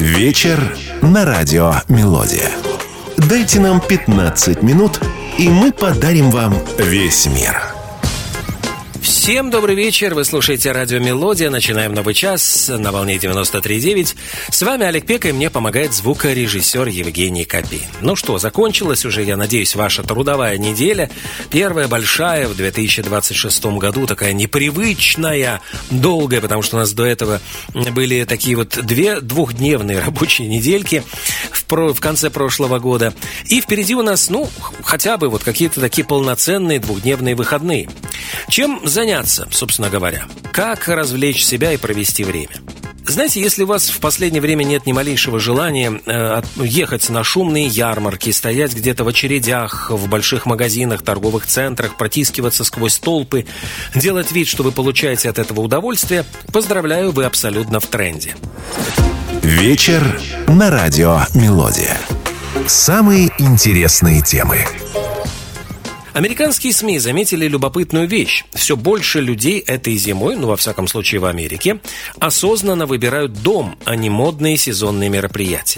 Вечер на радио «Мелодия». Дайте нам 15 минут, и мы подарим вам весь мир. Всем добрый вечер, вы слушаете радио «Мелодия». Начинаем новый час на волне 93.9. С вами Олег Пека, и мне помогает звукорежиссер Евгений Копейн. Ну что, закончилась уже, я надеюсь, ваша трудовая неделя. Первая большая в 2026 году, такая непривычная, долгая, потому что у нас до этого были такие вот двухдневные рабочие недельки в конце прошлого года. И впереди у нас, хотя бы вот какие-то такие полноценные двухдневные выходные. Чем заняться, собственно говоря? Как развлечь себя и провести время? Знаете, если у вас в последнее время нет ни малейшего желания ехать на шумные ярмарки, стоять где-то в очередях, в больших магазинах, торговых центрах, протискиваться сквозь толпы, делать вид, что вы получаете от этого удовольствие, поздравляю, вы абсолютно в тренде. Вечер на радио «Мелодия». Самые интересные темы. Американские СМИ заметили любопытную вещь. Все больше людей этой зимой, во всяком случае в Америке, осознанно выбирают дом, а не модные сезонные мероприятия.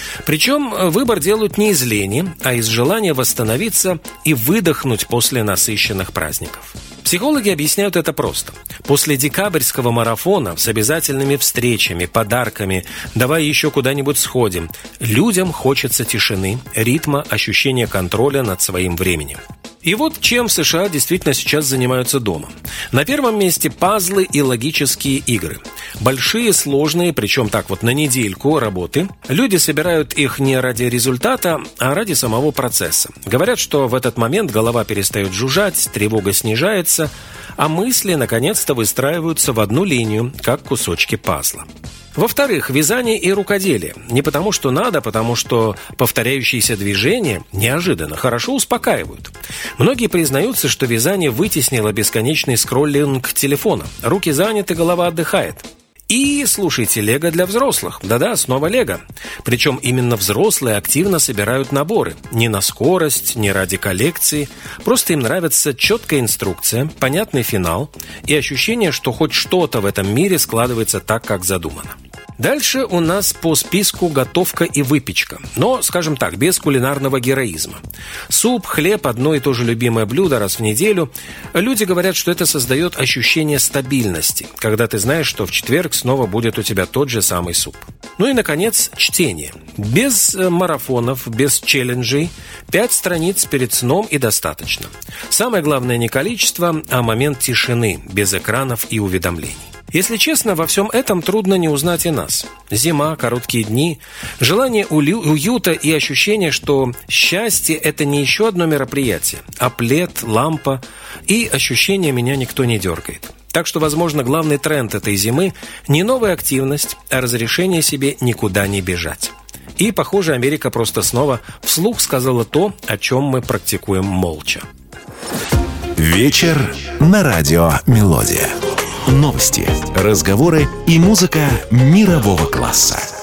Причем выбор делают не из лени, а из желания восстановиться и выдохнуть после насыщенных праздников. Психологи объясняют это просто. После декабрьского марафона с обязательными встречами, подарками, давай еще куда-нибудь сходим, людям хочется тишины, ритма, ощущения контроля над своим временем. И вот чем в США действительно сейчас занимаются дома. На первом месте пазлы и логические игры. Большие, сложные, причем так вот на недельку работы. Люди собирают их не ради результата, а ради самого процесса. Говорят, что в этот момент голова перестает жужжать, тревога снижается, а мысли наконец-то выстраиваются в одну линию, как кусочки пазла. Во-вторых, вязание и рукоделие. Не потому, что надо, потому что повторяющиеся движения неожиданно хорошо успокаивают. Многие признаются, что вязание вытеснило бесконечный скроллинг телефона. Руки заняты, голова отдыхает. И, слушайте, лего для взрослых. Да-да, снова лего. Причем именно взрослые активно собирают наборы. Не на скорость, не ради коллекции. Просто им нравится четкая инструкция, понятный финал и ощущение, что хоть что-то в этом мире складывается так, как задумано. Дальше у нас по списку готовка и выпечка. Но, скажем так, без кулинарного героизма. Суп, хлеб – одно и то же любимое блюдо раз в неделю. Люди говорят, что это создает ощущение стабильности, когда ты знаешь, что в четверг снова будет у тебя тот же самый суп. Ну и, наконец, чтение. Без марафонов, без челленджей. 5 страниц перед сном и достаточно. Самое главное не количество, а момент тишины, без экранов и уведомлений. Если честно, во всем этом трудно не узнать и нас. Зима, короткие дни, желание уюта и ощущение, что счастье – это не еще одно мероприятие, а плед, лампа и ощущение «меня никто не дергает». Так что, возможно, главный тренд этой зимы – не новая активность, а разрешение себе никуда не бежать. И, похоже, Америка просто снова вслух сказала то, о чем мы практикуем молча. Вечер на радио «Мелодия». Новости, разговоры и музыка мирового класса.